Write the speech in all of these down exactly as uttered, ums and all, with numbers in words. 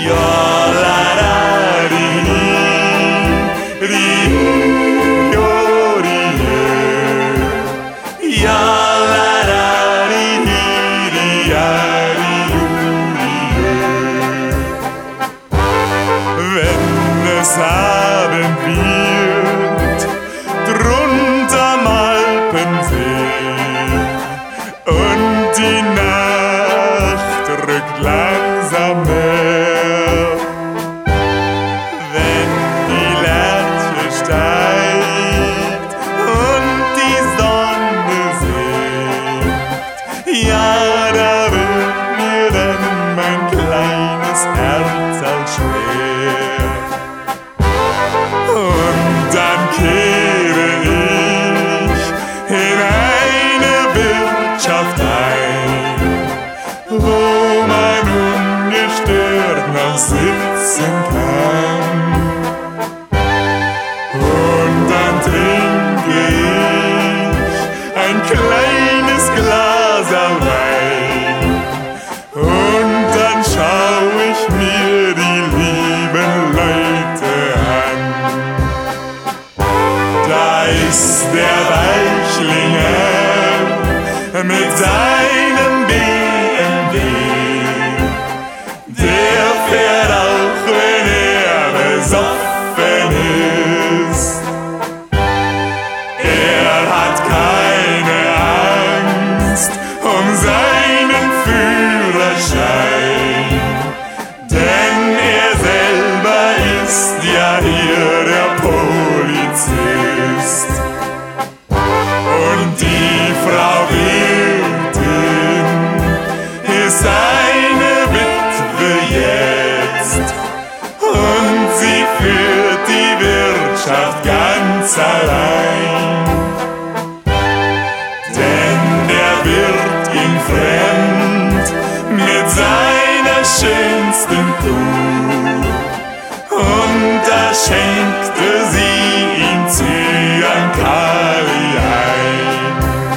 Abend wird, drunterm Alpensee, und die Nacht rückt langsam näher. Wenn die Lerche steigt und die Sonne sinkt, ja, da wird mir dann mein kleines Herz als schwer. Und dann kehre ich in eine Wirtschaft ein, wo man ungestört noch sitzen kann. Und dann trinke ich ein kleines Glas Wein, und dann schau ich mir die lieben Leute an. Da ist der Weichlinger mit seinem B M W, der fährt auch, wenn er besoffen ist. Er hat keine Angst um seinen Führerschein, denn er selber ist ja hier der Polizist. Und die Frau Wirtin ist eine Witwe jetzt, und sie führt die Wirtschaft ganz allein. Denn der Wirt ging fremd mit seiner schönsten Kuh, und da schenkte sie ihm Zyankali ein.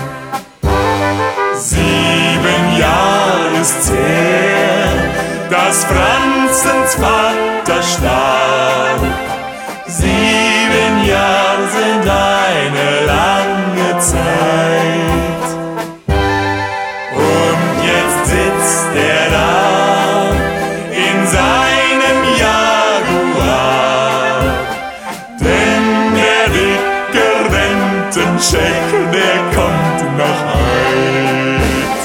Sieben Jahre ist's her, dass Franzens Vater starb. Sieben Jahre sind eine lange Zeit. Und jetzt sitzt er da in seinem Jaguar, denn der dicke Rentenscheck, der kommt noch heut.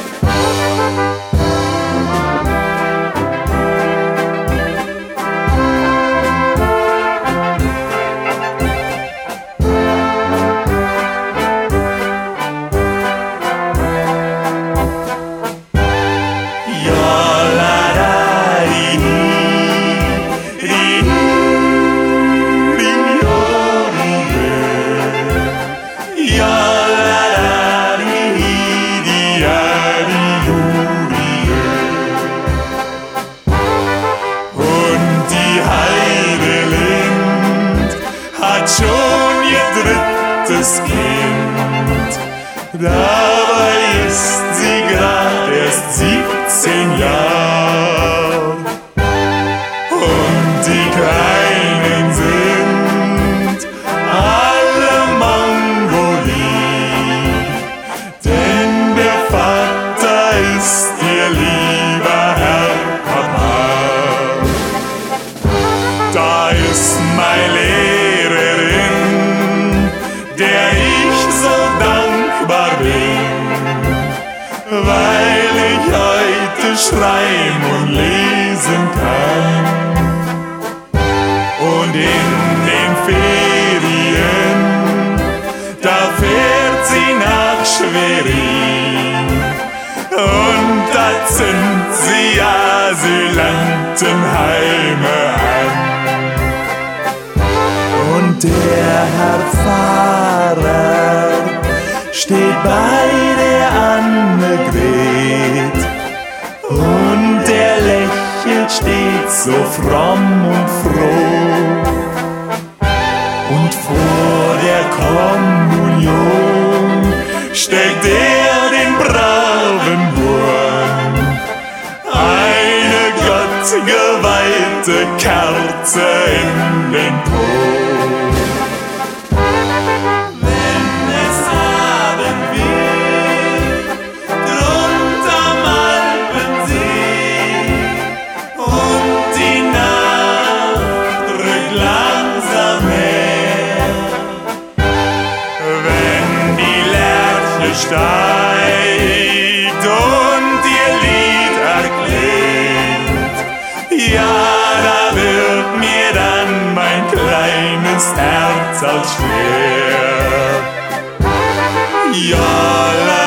Schon ihr drittes Kind, dabei ist sie grad erst siebzehn Jahre. Und die Kleinen sind alle Mongolien, denn der Vater ist ihr lieber Herr Papa. Da ist mein Lehrerin, der ich so dankbar bin, weil ich heute schreiben und lesen kann. Und in den Ferien, da fährt sie nach Schwerin, und da zündet sie Asylantenheime an. Und der Herr Pfarrer steht bei der Annegret, und der lächelt stets so fromm und froh. Und vor der Kommunion stellt er den braven Burm eine Gott geweihte Kerze in den Po. Wenn es Abend wird, drunterm Alpensee, und die Nacht rückt langsam näher, wenn die Lerche steigt und ihr Lied erklingt, ja, da wird mir dann mein kleines Herz als schwer. Ja, la